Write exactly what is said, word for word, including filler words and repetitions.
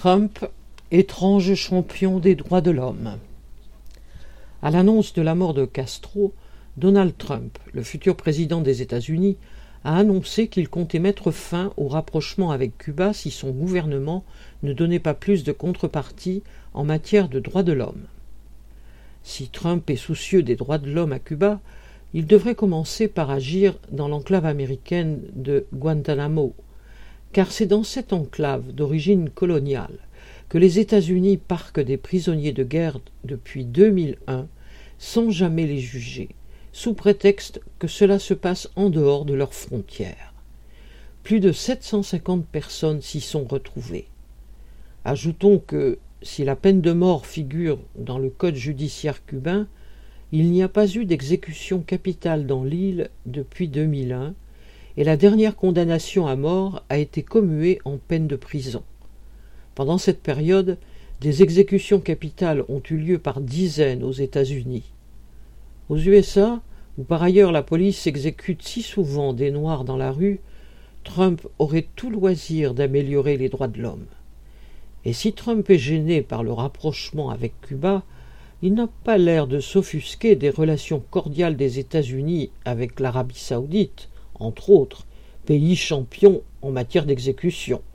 Trump, étrange champion des droits de l'homme. À l'annonce de la mort de Castro, Donald Trump, le futur président des États-Unis, a annoncé qu'il comptait mettre fin au rapprochement avec Cuba si son gouvernement ne donnait pas plus de contrepartie en matière de droits de l'homme. Si Trump est soucieux des droits de l'homme à Cuba, il devrait commencer par agir dans l'enclave américaine de Guantanamo, car c'est dans cette enclave d'origine coloniale que les États-Unis parquent des prisonniers de guerre depuis deux mille un sans jamais les juger, sous prétexte que cela se passe en dehors de leurs frontières. Plus de sept cent cinquante personnes s'y sont retrouvées. Ajoutons que, si la peine de mort figure dans le code judiciaire cubain, il n'y a pas eu d'exécution capitale dans l'île depuis deux mille un, et la dernière condamnation à mort a été commuée en peine de prison. Pendant cette période, des exécutions capitales ont eu lieu par dizaines aux États-Unis. Aux U S A, où par ailleurs la police exécute si souvent des Noirs dans la rue, Trump aurait tout loisir d'améliorer les droits de l'homme. Et si Trump est gêné par le rapprochement avec Cuba, il n'a pas l'air de s'offusquer des relations cordiales des États-Unis avec l'Arabie saoudite, entre autres, pays champion en matière d'exécution.